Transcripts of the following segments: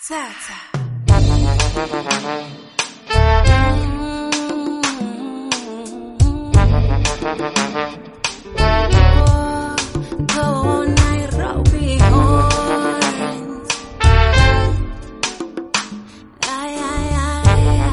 Tata. Go Nairobi horns. Ay, ay, ay.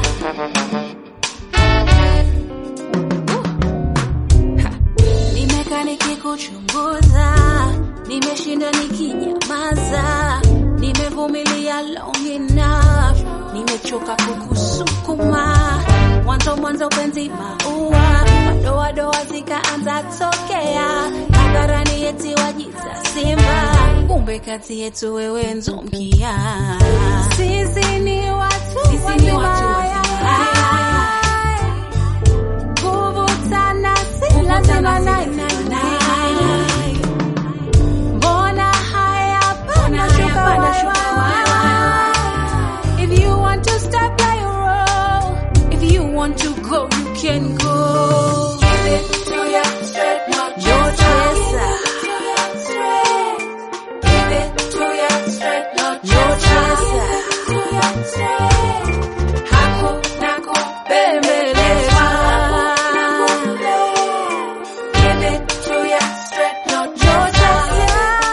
Nimekaa nikikuchunguza, nimeshinda nikinyamaza, nimevumilia long enough, nimechoka kukusukuma. Mwanzo penzi maua, madoa zikaanza tokea, hadharani eti wajita simba, kumbe kati yetu wewe nzomkia. Sisi ni watu wazima, kuvutana si lazima mbona haya panda shuka. If you want to stop, play a role. If you want to go, you can go. Give it to ya straight, not Your choice. Give it to ya straight, not Your choice. Hakuna kubembelezwa. Give it to ya straight, not your choice.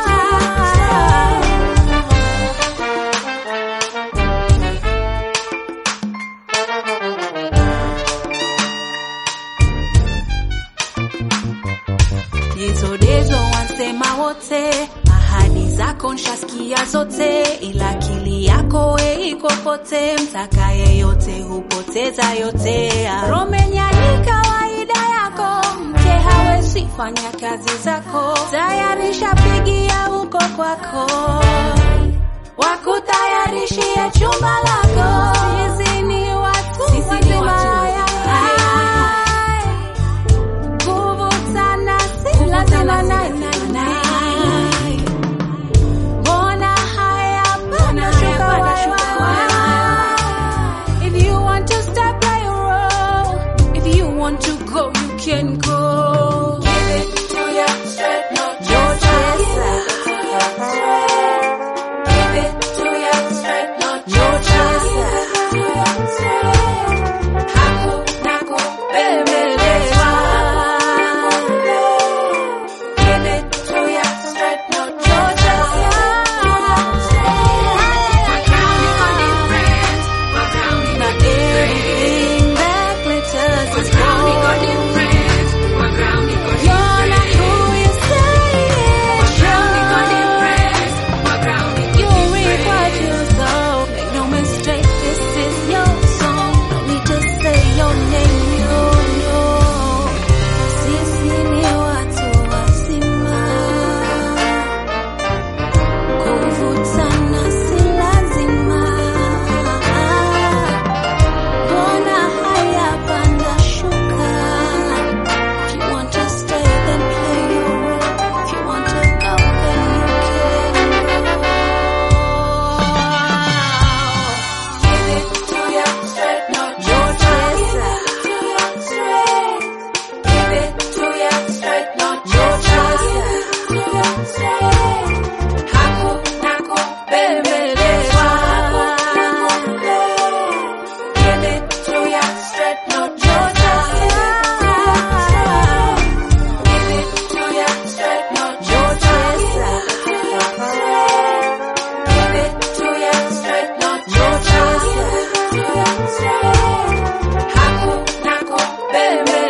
Yezodezo wansema wote, ahadi zako nshasikia zote, ila akili yako we iko pote, mtaka yeyote hupoteza yote. Romenya ni kawaida yako, mke hawezi fanya kazi zako, tayarisha pigia huko kwako, wakutayarishia chumba lako. Sisi ni watu wazima, kuvutana si lazima mbona haya panda shuka. If you want to stop, play a role. If you want to go, you can go. Give it to ya straight, not Your choice. Give it to ya straight, not Your choice. Hakuna kubembelezwa. Give it to ya straight, not your choice. Not everything that glitters is gold. You're not who you say you reap what you sow. Make no mistake, this is your song. No need to say your name, you know. Sisi ni watu wazima, kuvutana si lazima. Mbona haya panda shuka. If you want to stay, then play your role. If you want to go, then you can go. Give it to ya straight, not Your choice. Give it to ya straight, not Your choice. Hakuna kubembelezwa. Give it to ya straight, not your choice. Give it to ya straight, not Your choice. Give it to ya straight, not Your choice. Hakuna kubembelezwa.